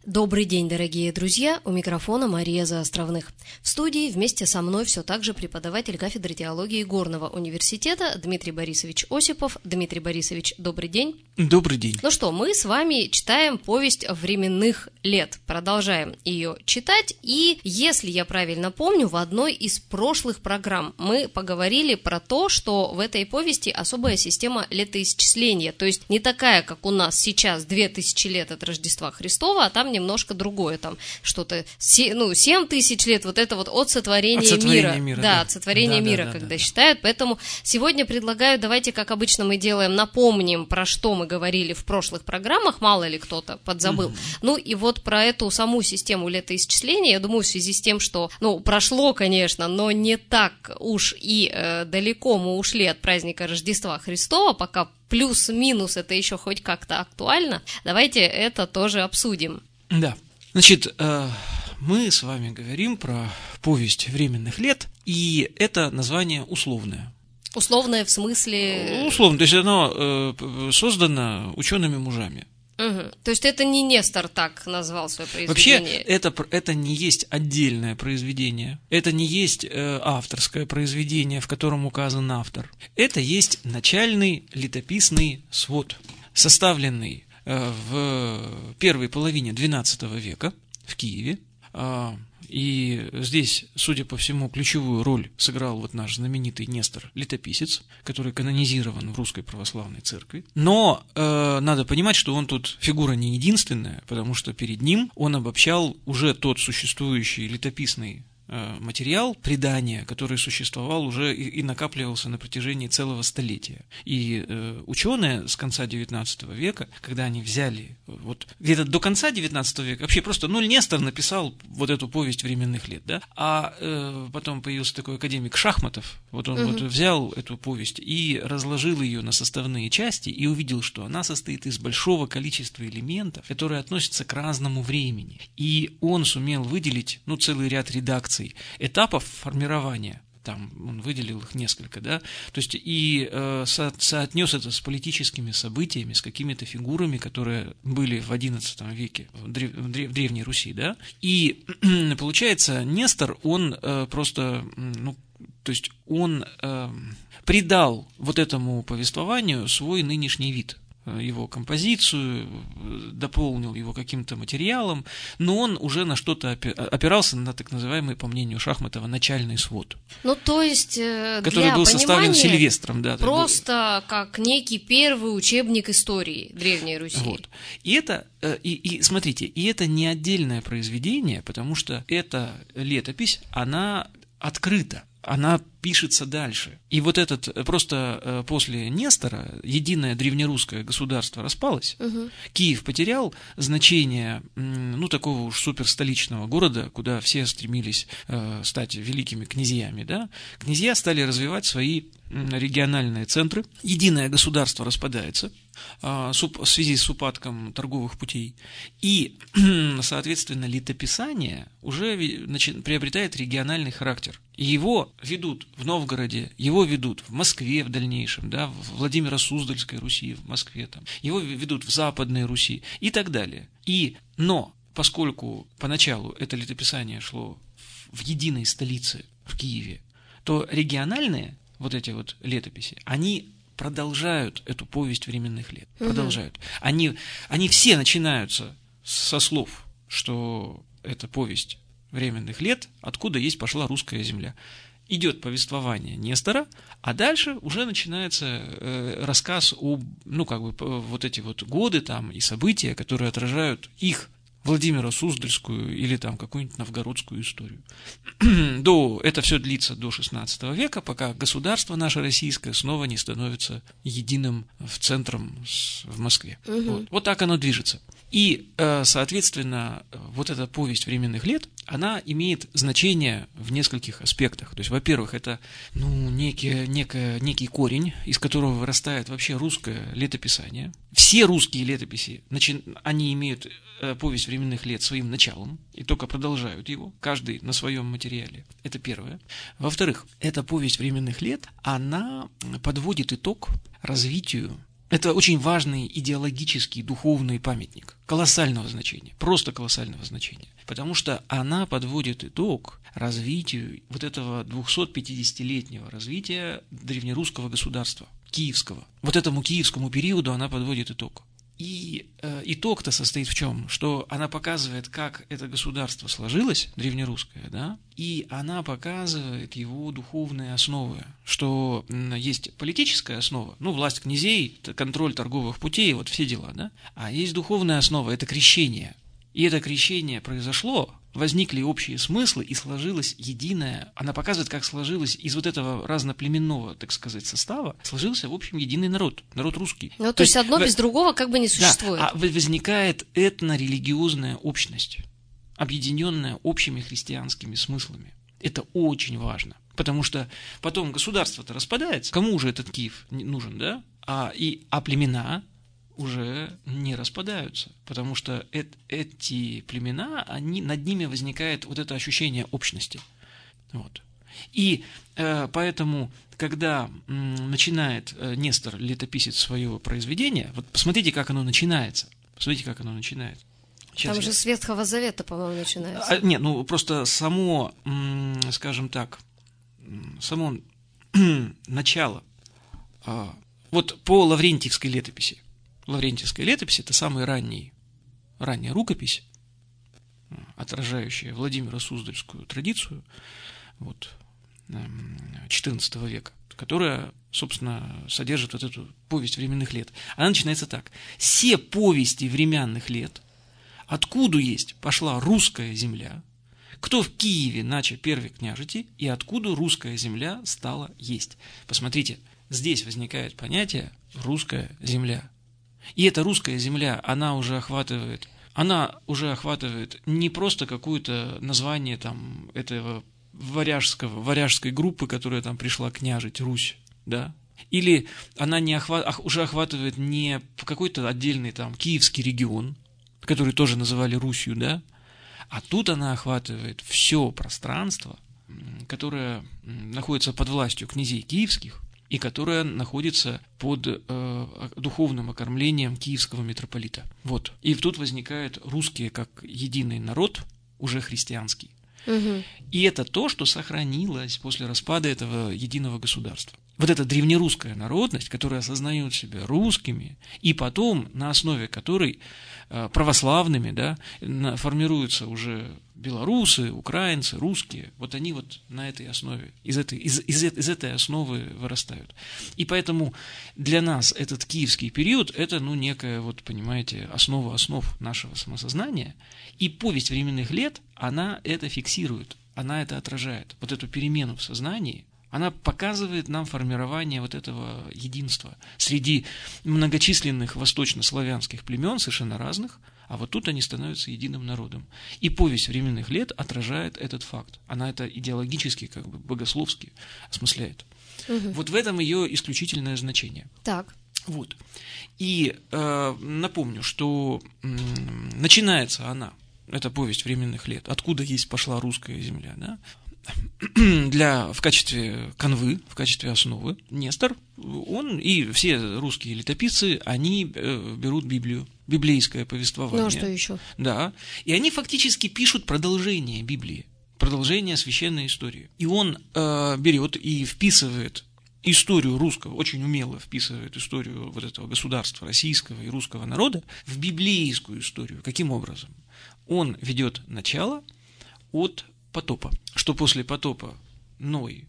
Добрый день, дорогие друзья! У микрофона Мария Заостровных. В студии вместе со мной все так же преподаватель кафедры теологии Горного университета Дмитрий Борисович Осипов. Дмитрий Борисович, добрый день! Добрый день! Ну что, мы с вами читаем повесть временных лет. Продолжаем ее читать. И, если я правильно помню, в одной из прошлых программ мы поговорили про то, что в этой повести особая система летоисчисления. То есть не такая, как у нас сейчас 2000 лет от Рождества Христова, а там немножко другое, там что-то, 7 тысяч лет, вот это вот от сотворения мира. Да, от сотворения мира, когда считают. Поэтому сегодня предлагаю, давайте, как обычно мы делаем, напомним, про что мы говорили в прошлых программах, мало ли кто-то подзабыл. Ну и вот про эту саму систему летоисчисления, я думаю, в связи с тем, что, прошло, конечно, но не так уж и далеко мы ушли от праздника Рождества Христова, пока плюс-минус это еще хоть как-то актуально, давайте это тоже обсудим. Да, значит, мы с вами говорим про повесть временных лет, и это название условное. Условное в смысле... Условно, то есть оно создано учеными-мужами. Угу. То есть это не Нестор так назвал свое произведение? Вообще, это не есть отдельное произведение, это не есть авторское произведение, в котором указан автор. Это есть начальный летописный свод, составленный в первой половине XII века в Киеве. И здесь, судя по всему, ключевую роль сыграл вот наш знаменитый Нестор Летописец, который канонизирован в Русской Православной Церкви. Но надо понимать, что он тут фигура не единственная, потому что перед ним он обобщал уже тот существующий летописный материал, предание, который существовал уже и накапливался на протяжении целого столетия. И ученые с конца XIX века, когда они взяли, вот где-то до конца XIX века, вообще просто, Нестор написал вот эту повесть временных лет, да, а потом появился такой академик Шахматов, вот он вот взял эту повесть и разложил ее на составные части и увидел, что она состоит из большого количества элементов, которые относятся к разному времени. И он сумел выделить, целый ряд редакций, этапов формирования, там он выделил их несколько, да, то есть и соотнес это с политическими событиями, с какими-то фигурами, которые были в XI веке в Древней Руси, да, и получается, Нестор, он просто, то есть он придал вот этому повествованию свой нынешний вид, его композицию, дополнил его каким-то материалом, но он уже на что-то опирался, на так называемый, по мнению Шахматова, начальный свод. То есть, который был составлен Сильвестром. Да, просто как некий первый учебник истории Древней Руси. Вот. И это, смотрите, и это не отдельное произведение, потому что эта летопись, она открыта. Она пишется дальше. И вот просто после Нестора единое древнерусское государство распалось. Киев потерял значение, такого уж суперстоличного города, куда все стремились стать великими князьями, да. Князья стали развивать свои региональные центры. Единое государство распадается в связи с упадком торговых путей. И, соответственно, летописание уже приобретает региональный характер. И его ведут в Новгороде, его ведут в Москве в дальнейшем, да, в Владимиро-Суздальской Руси, в Москве, там, его ведут в Западной Руси и так далее. Но поскольку поначалу это летописание шло в единой столице, в Киеве, то региональные вот эти вот летописи, они продолжают эту повесть временных лет. Продолжают. Они все начинаются со слов, что это повесть временных лет, откуда пошла русская земля. Идет повествование Нестора, а дальше уже начинается рассказ о, вот эти вот годы там и события, которые отражают их Владимиро-Суздальскую или там какую-нибудь новгородскую историю. Это все длится до XVI века, пока государство наше российское снова не становится единым центром в Москве. Вот так оно движется. И, соответственно, вот эта повесть временных лет, она имеет значение в нескольких аспектах. То есть, во-первых, это некий корень, из которого вырастает вообще русское летописание. Все русские летописи, они имеют повесть временных лет своим началом и только продолжают его, каждый на своем материале. Это первое. Во-вторых, эта повесть временных лет, она подводит итог развитию Это очень важный идеологический, духовный памятник, колоссального значения, просто колоссального значения, потому что она подводит итог развитию вот этого 250-летнего развития древнерусского государства, киевского. Вот этому киевскому периоду она подводит итог. И итог-то состоит в чем? Что она показывает, как это государство сложилось, древнерусское, да, и она показывает его духовные основы, что есть политическая основа, власть князей, контроль торговых путей, вот все дела, да, а есть духовная основа, это крещение. И это крещение произошло, возникли общие смыслы и сложилось единое. Она показывает, как сложилось из вот этого разноплеменного, так сказать, состава, сложился, в общем, единый народ, народ русский. То есть одно без другого как бы не существует. Да, возникает этнорелигиозная общность, объединенная общими христианскими смыслами. Это очень важно, потому что потом государство-то распадается. Кому же этот Киев нужен, да? А племена уже не распадаются, потому что эти племена, над ними возникает вот это ощущение общности. Вот. И поэтому, когда начинает Нестор, летописец, свое произведение, вот посмотрите, как оно начинается. Там же с Ветхого Завета, по-моему, начинается. Просто само, скажем так, само начало. Вот по Лаврентьевской летописи. Лаврентьевская летопись – это самая ранняя рукопись, отражающая Владимира Суздальскую традицию XIV века, которая, собственно, содержит вот эту повесть временных лет. Она начинается так. «Се повести временных лет, откуда есть пошла русская земля, кто в Киеве начал первый княжити, и откуда русская земля стала есть». Посмотрите, здесь возникает понятие «русская земля». И эта русская земля, она уже охватывает не просто какое-то название там этого варяжской группы, которая там пришла княжить Русь, да? Или она уже охватывает не какой-то отдельный там киевский регион, который тоже называли Русью, да? А тут она охватывает все пространство, которое находится под властью князей киевских, и которая находится под духовным окормлением киевского митрополита. Вот. И тут возникают русские как единый народ, уже христианский. Угу. И это то, что сохранилось после распада этого единого государства. Вот эта древнерусская народность, которая осознает себя русскими, и потом на основе которой православными, да, формируются уже белорусы, украинцы, русские, вот они вот на этой основе, из этой основы вырастают. И поэтому для нас этот киевский период – это, некая, вот понимаете, основа основ нашего самосознания, и повесть временных лет, она это фиксирует, она это отражает, вот эту перемену в сознании. Она показывает нам формирование вот этого единства среди многочисленных восточнославянских племен, совершенно разных, а вот тут они становятся единым народом. И повесть временных лет отражает этот факт. Она это идеологически, как бы богословски осмысляет. Угу. Вот в этом ее исключительное значение. Так. Вот. И напомню, что начинается она, эта повесть временных лет, откуда есть пошла русская земля, да? В качестве канвы, в качестве основы Нестор, он и все русские летописцы, они берут Библию, библейское повествование. Ну, а что еще? Да, и они фактически пишут продолжение Библии, продолжение священной истории. И он берет и вписывает историю русского, очень умело вписывает историю вот этого государства российского и русского народа в библейскую историю. Каким образом? Он ведет начало от потопа, что после потопа Ной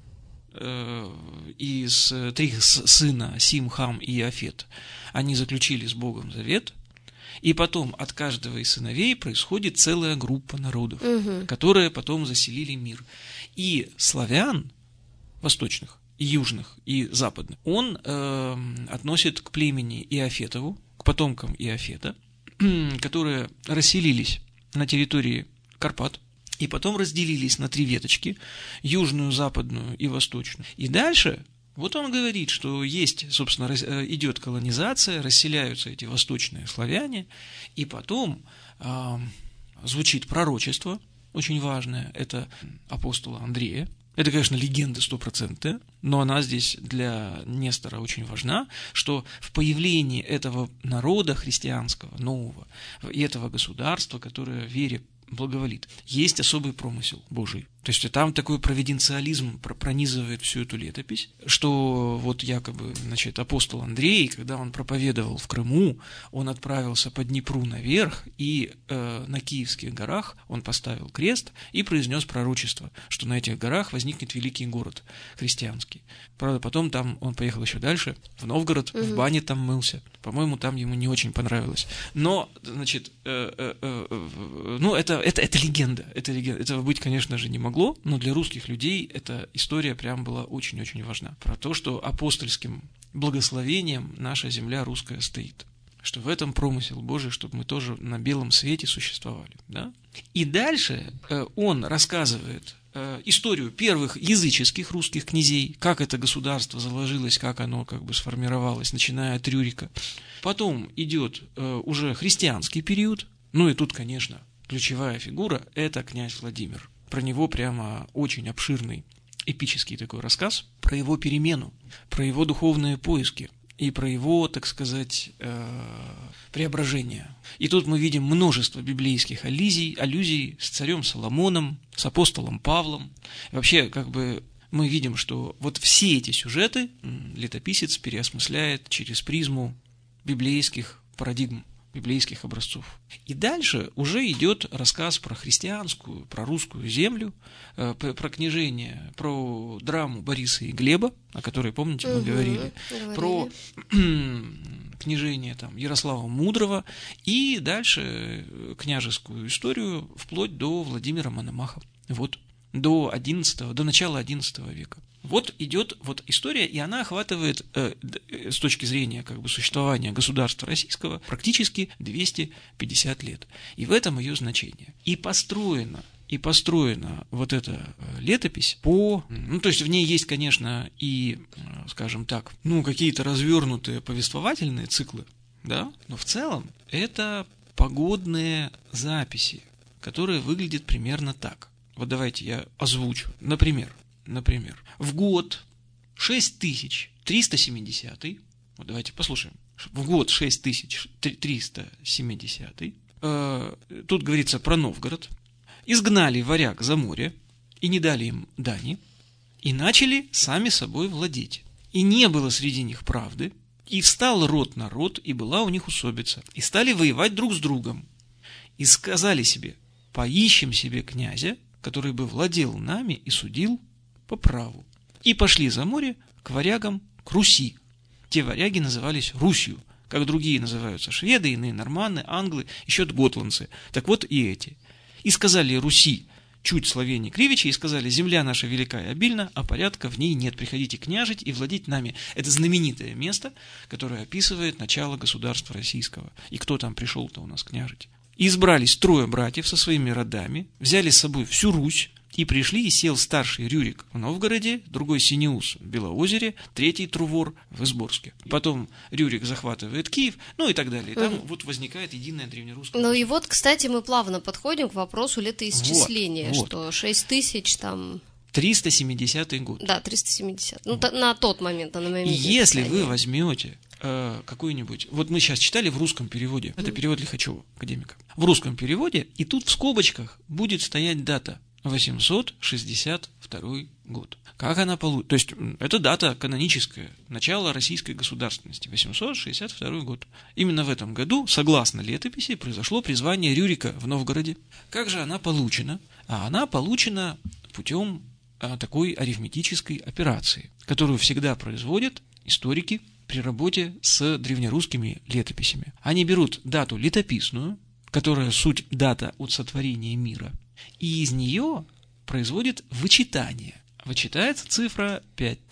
и три сына Сим, Хам и Иафет, они заключили с Богом завет, и потом от каждого из сыновей происходит целая группа народов, которые потом заселили мир. И славян восточных, и южных, и западных он относит к племени Иафетову, к потомкам Иафета, которые расселились на территории Карпат, и потом разделились на три веточки, южную, западную и восточную. И дальше, вот он говорит, что есть, собственно, идет колонизация, расселяются эти восточные славяне, и потом звучит пророчество, очень важное, это апостола Андрея, Это, конечно, легенда 100%, но она здесь для Нестора очень важна, что в появлении этого народа христианского, нового, и этого государства, которое вере благоволит, есть особый промысел Божий. То есть там такой провиденциализм пронизывает всю эту летопись, что вот якобы, значит, апостол Андрей, когда он проповедовал в Крыму, он отправился по Днепру наверх, и на Киевских горах он поставил крест и произнес пророчество, что на этих горах возникнет великий город христианский. Правда, потом там он поехал еще дальше, в Новгород, в бане там мылся. По-моему, там ему не очень понравилось. Но, значит, ну, это легенда. Этого быть, конечно же, не могло, но для русских людей эта история прям была очень-очень важна. Про то, что апостольским благословением наша земля русская стоит. Что в этом промысел Божий, чтобы мы тоже на белом свете существовали. Да? И дальше он рассказывает историю первых языческих русских князей, как это государство заложилось, как оно как бы сформировалось, начиная от Рюрика. Потом идет уже христианский период. Ну и тут, конечно, ключевая фигура – это князь Владимир. Про него прямо очень обширный эпический такой рассказ, про его перемену, про его духовные поиски и про его, так сказать, преображение. И тут мы видим множество библейских аллюзий с царем Соломоном, с апостолом Павлом. И вообще, как бы мы видим, что вот все эти сюжеты летописец переосмысляет через призму библейских парадигм, библейских образцов. И дальше уже идет рассказ про христианскую, про русскую землю, про княжение, про драму Бориса и Глеба, о которой, помните, мы говорили, про княжение там Ярослава Мудрого, и дальше княжескую историю вплоть до Владимира Мономаха. Вот, до начала XI века. Вот идет вот история, и она охватывает с точки зрения как бы существования государства российского практически 250 лет. И в этом ее значение. И построена вот эта летопись по... Ну, то есть в ней есть, конечно, и, скажем так, ну, какие-то развернутые повествовательные циклы, да, но в целом это погодные записи, которые выглядят примерно так. Вот давайте я озвучу. Например, в год 6370, вот давайте послушаем, в год 6370, тут говорится про Новгород, изгнали варяг за море и не дали им дани, и начали сами собой владеть. И не было среди них правды, и встал род на род, и была у них усобица, и стали воевать друг с другом, и сказали себе: поищем себе князя, который бы владел нами и судил по праву. И пошли за море к варягам, к Руси. Те варяги назывались Русью, как другие называются шведы, иные норманны, англы, еще готландцы. Так вот и эти. И сказали Руси чуть словенней кривичи, и сказали: земля наша велика и обильна, а порядка в ней нет, приходите княжить и владеть нами. Это знаменитое место, которое описывает начало государства российского. И кто там пришел-то у нас княжить? И избрались 3 братьев со своими родами, взяли с собой всю Русь, и пришли, и сел старший Рюрик в Новгороде, другой Синеус в Белоозере, 3 Трувор в Изборске. Потом Рюрик захватывает Киев, ну и так далее. И там вот возникает единое древнерусское. Ну и вот, кстати, мы плавно подходим к вопросу летоисчисления, вот. что 6000 там... 370 год. Да, 370. Ну, на тот момент, на момент. И если вы возьмете какой-нибудь... Вот мы сейчас читали в русском переводе, это перевод Лихачева, академика. В русском переводе, и тут в скобочках будет стоять дата 862 год. Как она получится? То есть, это дата каноническая, начало российской государственности, 862 год. Именно в этом году, согласно летописи, произошло призвание Рюрика в Новгороде. Как же она получена? А она получена путем такой арифметической операции, которую всегда производят историки при работе с древнерусскими летописями. Они берут дату летописную, которая суть дата от сотворения мира, и из нее производят вычитание. Вычитается цифра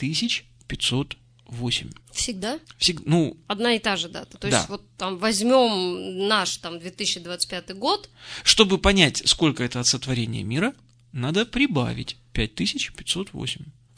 5508. Всегда? Ну, одна и та же дата. То да. есть вот там возьмем наш там 2025 год. Чтобы понять, сколько это от сотворения мира, надо прибавить 5508.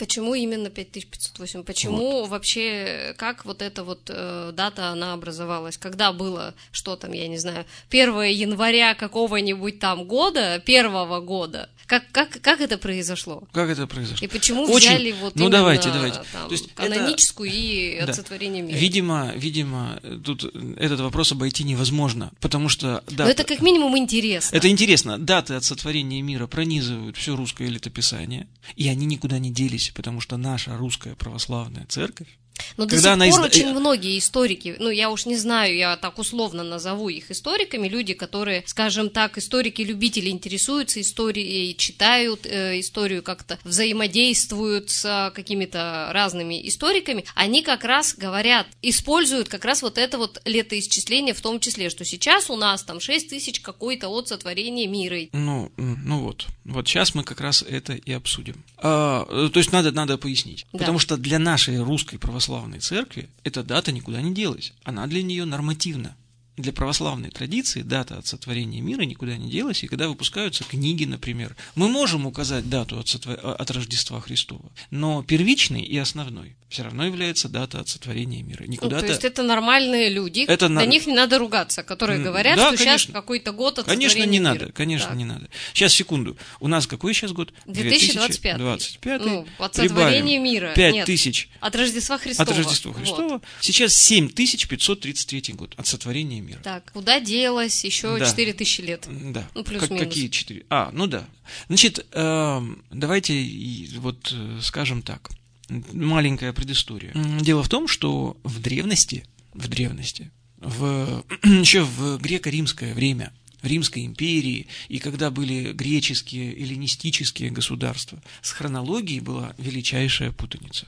Почему именно 5508? Почему вообще, как вот эта вот дата, она образовалась? Когда было, что там, я не знаю, 1 января какого-нибудь там года, первого года? Как это произошло? Как это произошло? И почему взяли вот именно давайте. Там, То есть каноническую и да. от сотворения мира? Видимо, тут этот вопрос обойти невозможно, потому что... Но это как минимум интересно. Это интересно. Даты от сотворения мира пронизывают все русское летописание, и они никуда не делись, потому что наша русская православная церковь, но до сих пор очень многие историки, я уж не знаю, я так условно назову их историками, люди, которые, скажем так, историки-любители, интересуются историей, читают историю, как-то взаимодействуют с какими-то разными историками, они как раз говорят, используют как раз вот это вот летоисчисление в том числе, что сейчас у нас там 6 тысяч какой-то от сотворения мира. Вот сейчас мы как раз это и обсудим. То есть надо пояснить, да. Потому что для нашей русской православной церкви эта дата никуда не делась, она для нее нормативна. Для православной традиции дата от сотворения мира никуда не делась, и когда выпускаются книги, например, мы можем указать дату от Рождества Христова, но первичной и основной все равно является дата от сотворения мира. То есть это нормальные люди, до них не надо ругаться, которые говорят, что конечно. Сейчас какой-то год от сотворения мира. Конечно, не надо. Сейчас, секунду, у нас какой сейчас год? 2025. От сотворения мира. 5000. От Рождества Христова. Вот. Сейчас 7533 год от сотворения мира. Так, куда делось еще 4000 лет? Да. Плюс-минус. Какие 4? Да. Значит, давайте вот скажем так. Маленькая предыстория. Дело в том, что в древности, еще в греко-римское время, в Римской империи, и когда были греческие, эллинистические государства, с хронологией была величайшая путаница.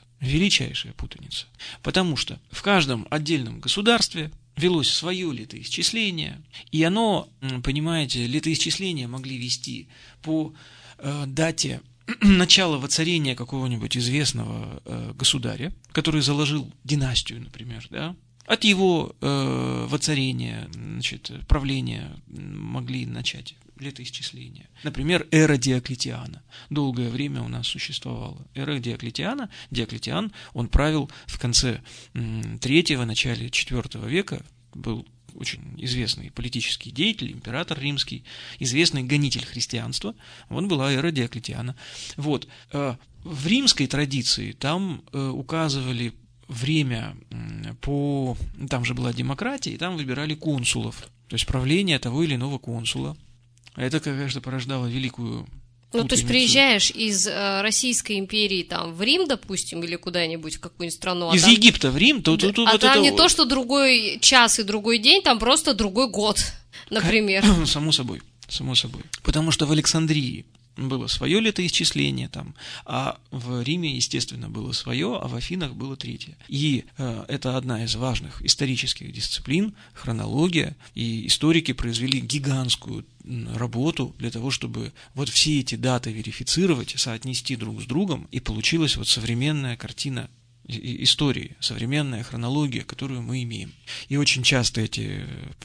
Потому что в каждом отдельном государстве велось свое летоисчисление, и оно, понимаете, летоисчисления могли вести по дате начала воцарения какого-нибудь известного государя, который заложил династию, например, да, от его воцарения, правления могли начать летоисчисление. Например, эра Диоклетиана. Долгое время у нас существовала эра Диоклетиана. Диоклетиан, он правил в конце 3-го, начале 4 века, был очень известный политический деятель, император римский, известный гонитель христианства. Вот была эра Диоклетиана. Вот. В римской традиции там указывали время там же была демократия, и там выбирали консулов, то есть правление того или иного консула. Это, конечно, порождало великую путаницу. То есть приезжаешь из Российской империи там в Рим, допустим, или куда-нибудь в какую-нибудь страну. Из Египта в Рим, то там не то, что другой час и другой день, там просто другой год, например. Само собой. Потому что в Александрии было свое летоисчисление там, а в Риме, естественно, было свое, а в Афинах было третье. И это одна из важных исторических дисциплин, хронология, и историки произвели гигантскую работу для того, чтобы вот все эти даты верифицировать, соотнести друг с другом, и получилась вот современная картина истории, современная хронология, которую мы имеем. И очень часто эти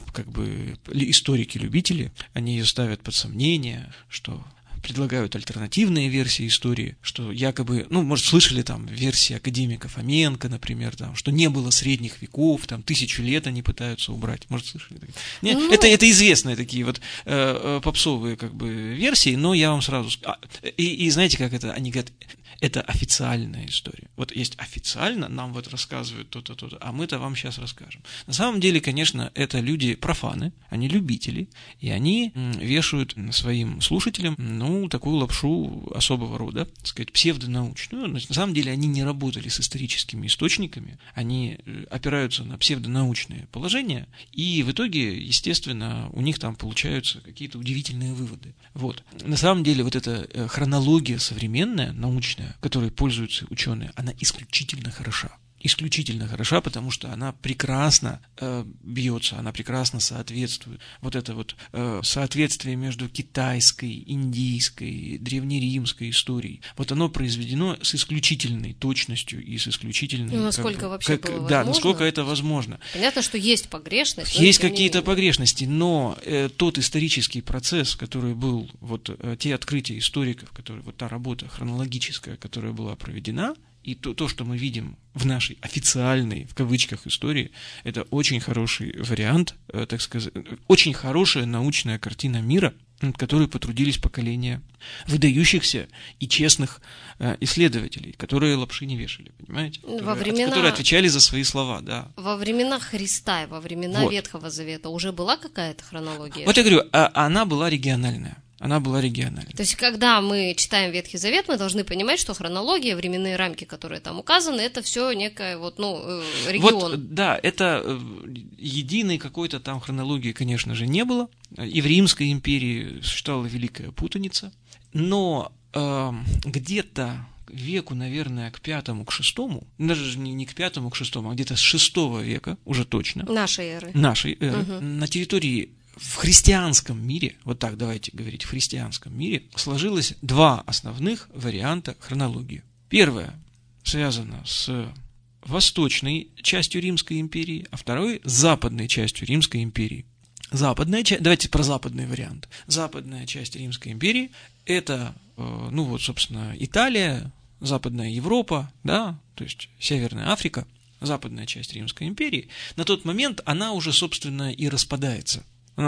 историки-любители, они ее ставят под сомнение, что предлагают альтернативные версии истории, что якобы, может, слышали там версии академика Фоменко, например, там, что не было средних веков, там 1000 лет они пытаются убрать. Может, слышали? Нет, это известные такие вот попсовые версии, но я вам сразу скажу. И знаете, как это? Они говорят, это официальная история. Вот есть официально, нам вот рассказывают то-то, то-то, а мы-то вам сейчас расскажем. На самом деле, конечно, это люди профаны, они любители, и они вешают своим слушателям, такую лапшу особого рода, так сказать, псевдонаучную. На самом деле они не работали с историческими источниками, они опираются на псевдонаучные положения, и в итоге, естественно, у них там получаются какие-то удивительные выводы. Вот. На самом деле, вот эта хронология современная, научная, которой пользуются ученые, она исключительно хороша. исключительно хороша, потому что она прекрасно бьется, она прекрасно соответствует. Вот это вот соответствие между китайской, индийской, древнеримской историей. Вот оно произведено с исключительной точностью и с исключительной... Ну, насколько вообще было возможно? Да, насколько это возможно. Понятно, что есть погрешность. Есть какие-то погрешности, но тот исторический процесс, который был, вот те открытия историков, которые, вот та работа хронологическая, которая была проведена, и то, что мы видим в нашей официальной, в кавычках, истории, это очень хороший вариант, так сказать, очень хорошая научная картина мира, над которой потрудились поколения выдающихся и честных исследователей, которые лапши не вешали, понимаете? Которые отвечали за свои слова, да. Во времена Христа и во времена Ветхого Завета уже была какая-то хронология? Вот я говорю, она была региональная. Она была региональной. То есть, когда мы читаем Ветхий Завет, мы должны понимать, что хронология, временные рамки, которые там указаны, это все некая регион. Вот, да, это единой какой-то там хронологии, конечно же, не было. И в Римской империи существовала великая путаница. Но где-то веку, наверное, к V, к VI, даже не к V, к VI, а где-то с VI века, уже точно. Нашей эры. На территории в христианском мире, вот так давайте говорить, в христианском мире сложилось два основных варианта хронологии. Первое связано с восточной частью Римской империи, а второй с западной частью Римской империи. Давайте про западный вариант. Западная часть Римской империи – это, собственно, Италия, Западная Европа, да, то есть Северная Африка, западная часть Римской империи. На тот момент она уже, собственно, и распадается.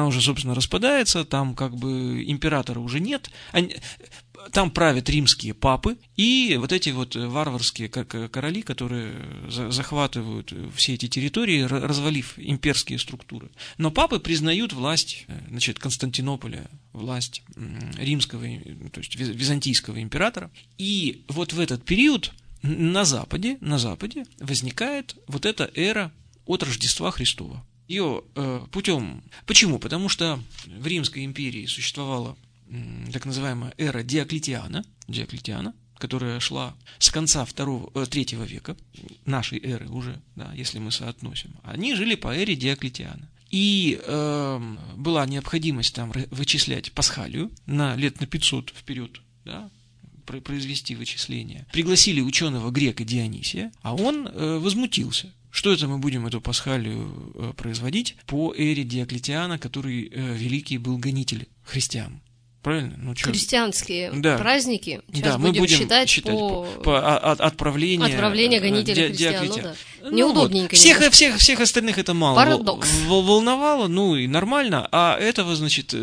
Там как бы императора уже нет, там правят римские папы и вот эти вот варварские короли, которые захватывают все эти территории, развалив имперские структуры. Но папы признают власть, Константинополя, власть римского, то есть византийского императора. И вот в этот период на Западе возникает вот эта эра от Рождества Христова. Ее путем... Почему? Потому что в Римской империи существовала так называемая эра Диоклетиана, которая шла с конца 3 века нашей эры уже, да, если мы соотносим. Они жили по эре Диоклетиана. И была необходимость там вычислять Пасхалию на лет на 500 вперед, да, произвести вычисления. Пригласили ученого грека Дионисия, а он возмутился. Что это мы будем эту Пасхалию производить по эре Диоклетиана, который великий был гонитель христиан? Правильно? Христианские праздники сейчас мы будем считать по отправления гонителя христиан. Диоклетиана. Неудобненько. Всех остальных это мало Парадокс. волновало, и нормально, а этого,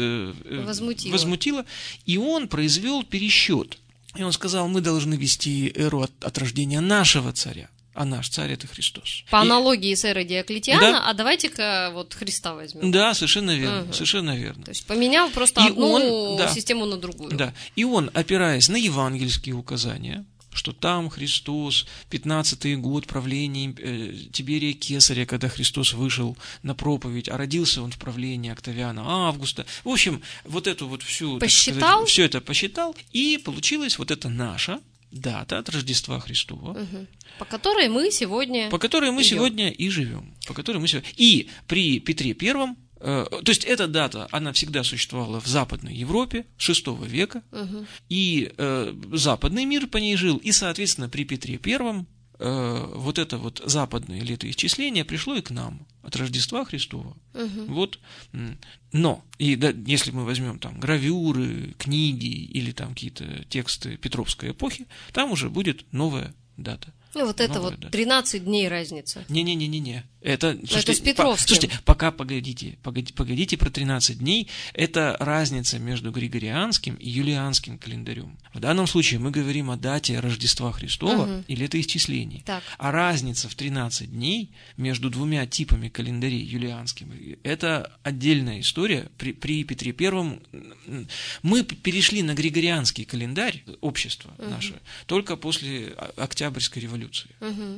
возмутило. И он произвел пересчет. И он сказал, мы должны вести эру от рождения нашего царя. А наш царь – это Христос. По аналогии с эрой Диоклетиана, а давайте-ка Христа возьмем. Да, совершенно верно, совершенно верно. То есть поменял просто одну систему на другую. Да, и он, опираясь на евангельские указания, что там Христос, 15-й год правления Тиберия Кесаря, когда Христос вышел на проповедь, а родился он в правлении Октавиана Августа. В общем, вот эту вот всю... Посчитал? Все это посчитал, и получилась вот эта наша дата от Рождества Христова. По которой мы сегодня и живем. И при Петре Первом, то есть эта дата, она всегда существовала в Западной Европе с VI века, и западный мир по ней жил, и, соответственно, при Петре Первом вот это вот западное летоисчисление пришло и к нам от Рождества Христова. Вот. Но, если мы возьмем там гравюры, книги или там какие-то тексты Петровской эпохи, там уже будет новая дата. Вот это вот 13 дней разница. Не-не-не-не. Это с Петровским. Слушайте, пока погодите про 13 дней. Это разница между Григорианским и Юлианским календарем. В данном случае мы говорим о дате Рождества Христова и летоисчислений. Так. А разница в 13 дней между двумя типами календарей, Юлианским, это отдельная история. При Петре Первом мы перешли на Григорианский календарь, общество наше, только после Октябрьской революции.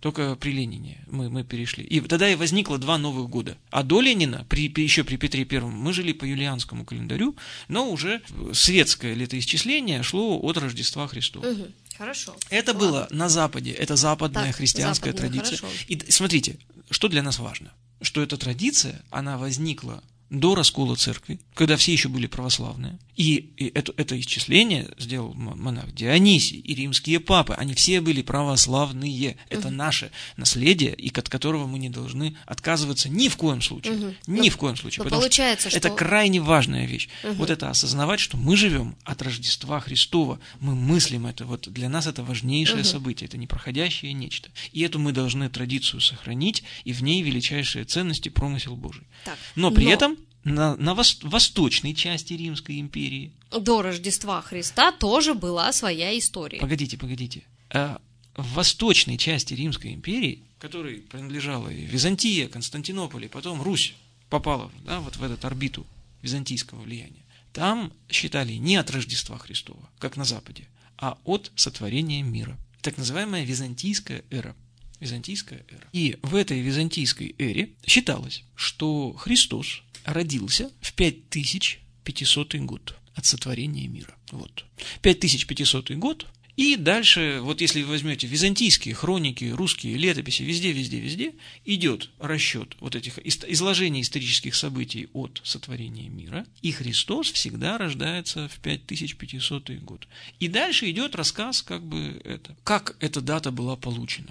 Только при Ленине мы перешли. И тогда и возникло 2 новых года. А до Ленина, еще при Петре Первом, мы жили по юлианскому календарю, но уже светское летоисчисление шло от Рождества Христова. Угу. Хорошо. Это было на Западе, это западная христианская традиция. Хорошо. И смотрите, что для нас важно, что эта традиция, она возникла до раскола церкви, когда все еще были православные. И это исчисление сделал монах Дионисий и римские папы. Они все были православные. Это наше наследие, и от которого мы не должны отказываться ни в коем случае. Ни в коем случае. Потому получается, что это крайне важная вещь. Вот это осознавать, что мы живем от Рождества Христова. Мы мыслим это. Вот для нас это важнейшее событие. Это непроходящее нечто. И эту мы должны традицию сохранить, и в ней величайшие ценности промысел Божий. Но при этом на восточной части Римской империи до Рождества Христа тоже была своя история. Погодите. В восточной части Римской империи, которой принадлежала и Византия, Константинополь, и потом Русь попала вот в эту орбиту византийского влияния, там считали не от Рождества Христова, как на Западе, а от сотворения мира. Так называемая византийская эра. И в этой византийской эре считалось, что Христос родился в 5500 год от сотворения мира. 5500 год. И дальше, вот если вы возьмете византийские хроники, русские летописи, везде идет расчет вот этих изложений исторических событий от сотворения мира, и Христос всегда рождается в 5500 год. И дальше идет рассказ, как эта дата была получена.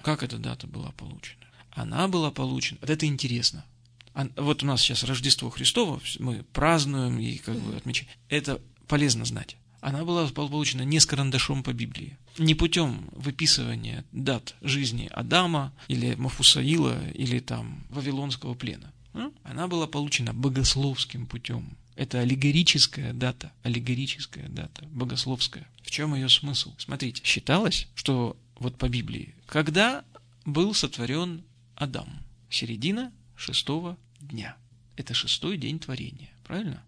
Она была получена, это интересно. Вот у нас сейчас Рождество Христово, мы празднуем и отмечаем. Это полезно знать. Она была получена не с карандашом по Библии, не путем выписывания дат жизни Адама или Мафусаила или Вавилонского плена. Она была получена богословским путем. Это аллегорическая дата, богословская. В чем ее смысл? Смотрите, считалось, что вот по Библии, когда был сотворен Адам? Середина 6-го дня. Это 6-й день творения, правильно?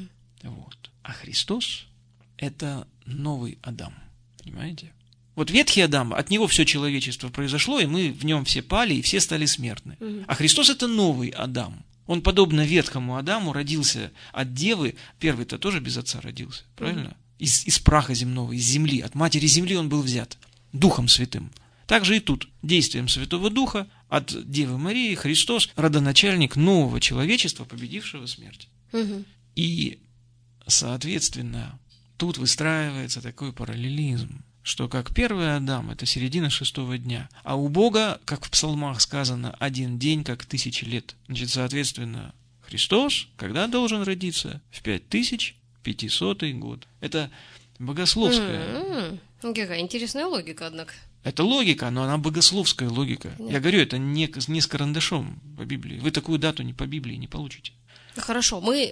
А Христос – это новый Адам, понимаете? Вот ветхий Адам, от него все человечество произошло, и мы в нем все пали, и все стали смертны. А Христос – это новый Адам. Он, подобно ветхому Адаму, родился от девы, первый-то тоже без отца родился, правильно? Из праха земного, из земли, от матери земли он был взят, Духом Святым. Так же и тут, действием Святого Духа, от Девы Марии Христос – родоначальник нового человечества, победившего смерть. И, соответственно, тут выстраивается такой параллелизм, что как первый Адам – это середина 6-го дня, а у Бога, как в псалмах сказано, 1 день, как 1000 лет. Значит, соответственно, Христос, когда должен родиться? В 5500 год. Это богословская. Какая интересная логика, однако. Это логика, но она богословская логика. Нет. Я говорю, это не с карандашом по Библии. Вы такую дату не по Библии не получите. Хорошо, мы...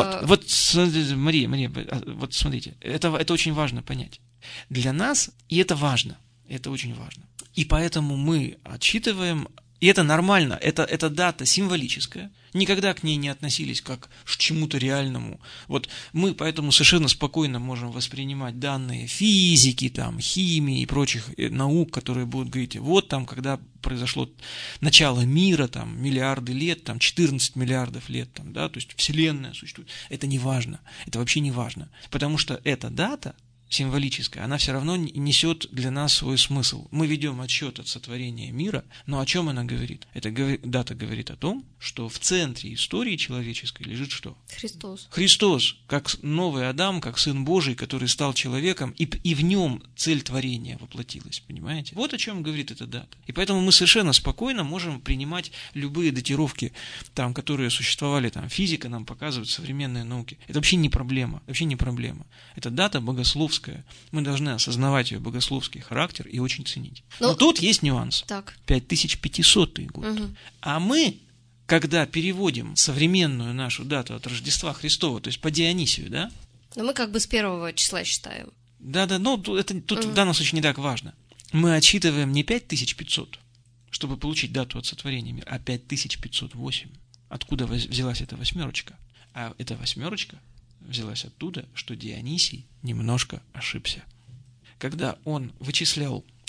Мария, вот смотрите, это очень важно понять. Для нас, и это важно, это очень важно. И поэтому мы отсчитываем, и это нормально, это дата символическая, никогда к ней не относились как к чему-то реальному. Вот мы поэтому совершенно спокойно можем воспринимать данные физики, химии и прочих наук, которые будут говорить, когда произошло начало мира, миллиарды лет, 14 миллиардов лет, то есть Вселенная существует. Это не важно, это вообще не важно, потому что эта дата символическая, она все равно несет для нас свой смысл. Мы ведем отсчет от сотворения мира, но о чем она говорит? Эта дата говорит о том, что в центре истории человеческой лежит что? Христос, как новый Адам, как Сын Божий, который стал человеком, и в нем цель творения воплотилась, понимаете? Вот о чем говорит эта дата. И поэтому мы совершенно спокойно можем принимать любые датировки, которые существовали, физика нам показывает, современные науки. Это вообще не проблема, Это дата богословская. Мы должны осознавать ее богословский характер и очень ценить. Но тут есть нюанс. 5500 год. А мы, когда переводим современную нашу дату от Рождества Христова, то есть по Дионисию, да? Но мы как бы с 1 числа считаем. Да, но это тут в данном случае не так важно. Мы отсчитываем не 5500, чтобы получить дату от сотворения мира, а 5508. Откуда взялась эта восьмерочка? А эта восьмерочка взялась оттуда, что Дионисий немножко ошибся. Когда он вычислял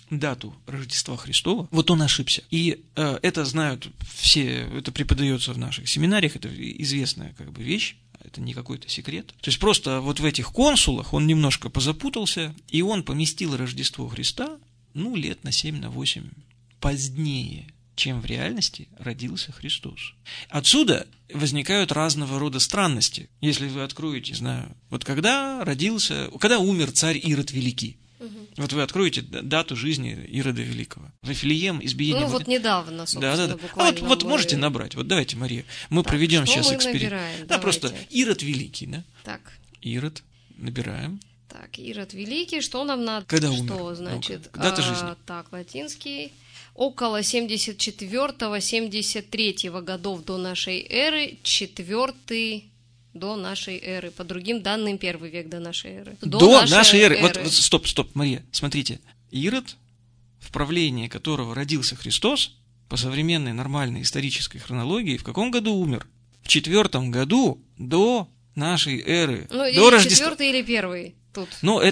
дату Рождества Христова, вот он ошибся. И это знают все, это преподается в наших семинариях, это известная как бы вещь, это не какой-то секрет. То есть просто вот в этих консулах он немножко позапутался, и он поместил Рождество Христа, лет на 7, на 8 позднее, чем в реальности родился Христос. Отсюда возникают разного рода странности. Если вы откроете, не знаю, вот когда умер царь Ирод Великий, вот вы откроете дату жизни Ирода Великого. Вифлеем, избиение... вот недавно, собственно, буквально. Вот можете набрать. Вот давайте, Мария, мы проведем сейчас эксперимент. Да, просто Ирод Великий, да? Так. Ирод, набираем. Так, Ирод Великий, что нам надо? Когда умер? Что значит? Дата жизни. Так, латинский. Около 74-73 годов до нашей эры, 4 до нашей эры. По другим данным, 1 век до нашей эры. До нашей эры. Вот, стоп, Мария, смотрите. Ирод, в правлении которого родился Христос, по современной нормальной исторической хронологии, в каком году умер? В 4 году до нашей эры. До или Рождества. 4 или 1. Тут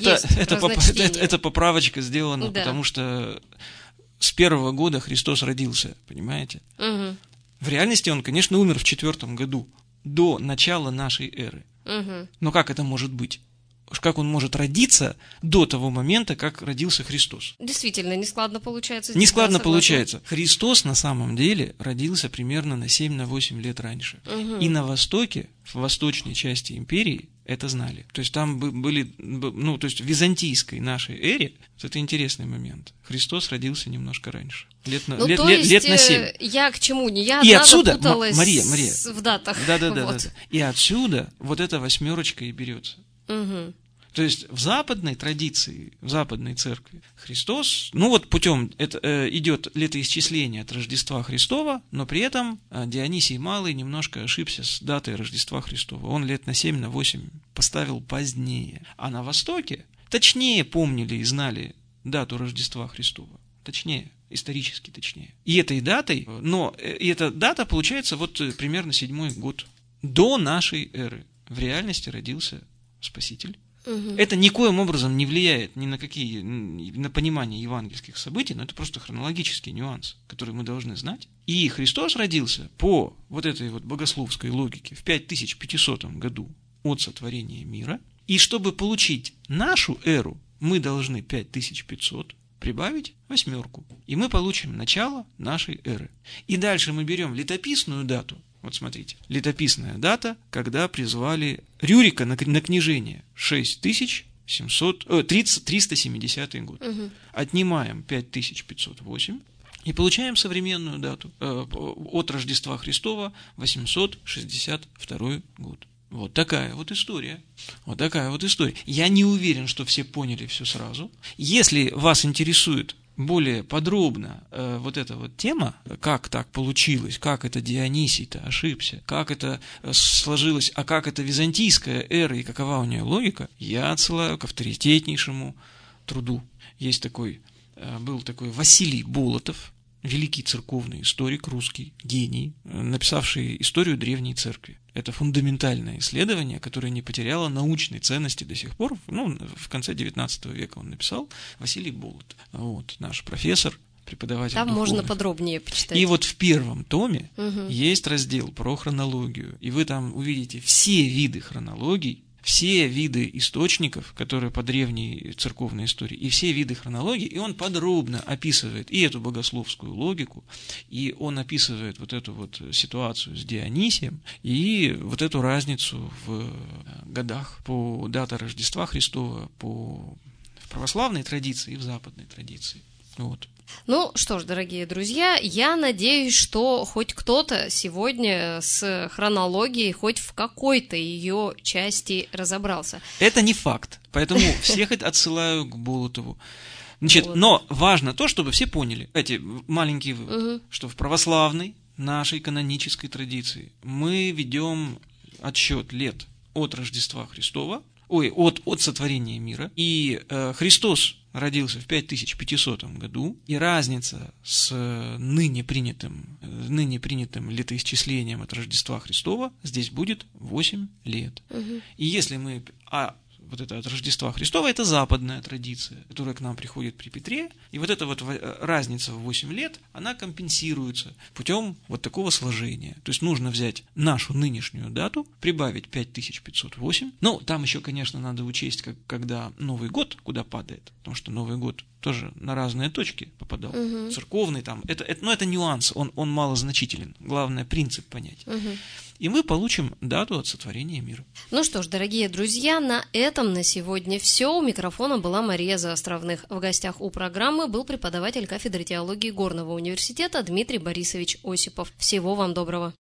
это поправочка сделана, да. Потому что с 1 года Христос родился, понимаете? Угу. В реальности он, конечно, умер в 4 году, до начала нашей эры. Угу. Но как это может быть? Как он может родиться до того момента, как родился Христос? Действительно, нескладно получается. Нескладно получается. Христос на самом деле родился примерно на 7-8 лет раньше. Угу. И на Востоке, в восточной части империи, это знали. То есть там были, то есть в византийской нашей эре, вот это интересный момент, Христос родился немножко раньше. Лет на 7. Я к чему не я и одна отсюда, запуталась Мария, в датах. Да. И отсюда вот эта 8 и берется. Угу. То есть в западной традиции, в западной церкви Христос, путем идет летоисчисление от Рождества Христова, но при этом Дионисий Малый немножко ошибся с датой Рождества Христова. Он лет на 7, на 8 поставил позднее. А на Востоке точнее помнили и знали дату Рождества Христова. Точнее, исторически точнее. И этой датой, и эта дата получается вот примерно 7 год до нашей эры. В реальности родился Спаситель. Угу. Это никоим образом не влияет ни на понимание евангельских событий, но это просто хронологический нюанс, который мы должны знать. И Христос родился по вот этой вот богословской логике в 5500 году от сотворения мира. И чтобы получить нашу эру, мы должны 5500 прибавить 8. И мы получим начало нашей эры. И дальше мы берем летописную дату. Вот смотрите, летописная дата, когда призвали Рюрика на княжение, 370 год. Угу. Отнимаем 5508 и получаем современную дату от Рождества Христова, 862 год. Вот такая вот история. Я не уверен, что все поняли все сразу. Если вас интересует более подробно вот эта вот тема, как так получилось, как это Дионисий-то ошибся, как это сложилось, а как это византийская эра и какова у нее логика, я отсылаю к авторитетнейшему труду. Был такой Василий Болотов, великий церковный историк, русский, гений, написавший историю Древней Церкви. Это фундаментальное исследование, которое не потеряло научной ценности до сих пор. В конце XIX века он написал, Василий Болотов. Вот, наш профессор, преподаватель Там духовных. можно подробнее почитать. И вот в 1 томе есть раздел про хронологию. И вы там увидите все виды хронологий, все виды источников, которые по древней церковной истории, и все виды хронологии, и он подробно описывает и эту богословскую логику, и он описывает вот эту вот ситуацию с Дионисием, и вот эту разницу в годах по дате Рождества Христова в православной традиции и в западной традиции. Вот. Ну что ж, дорогие друзья, я надеюсь, что хоть кто-то сегодня с хронологией хоть в какой-то ее части разобрался. Это не факт, поэтому всех отсылаю к Болотову. Но важно то, чтобы все поняли, эти маленькие выводы, что в православной нашей канонической традиции мы ведем отсчет лет от Рождества Христова, от сотворения мира, и Христос родился в 5500 году, и разница с ныне принятым летоисчислением от Рождества Христова здесь будет 8 лет. Угу. И если мы вот это от Рождества Христова, это западная традиция, которая к нам приходит при Петре. И вот эта вот разница в 8 лет, она компенсируется путем вот такого сложения. То есть нужно взять нашу нынешнюю дату, прибавить 5508. Ну, там еще, конечно, надо учесть, когда Новый год куда падает, потому что Новый год тоже на разные точки попадал. Церковный там, это нюанс, он малозначителен. Главное, принцип понять. И мы получим дату от сотворения мира. Ну что ж, дорогие друзья, на этом на сегодня все. У микрофона была Мария Заостровных. В гостях у программы был преподаватель кафедры теологии Горного университета Дмитрий Борисович Осипов. Всего вам доброго.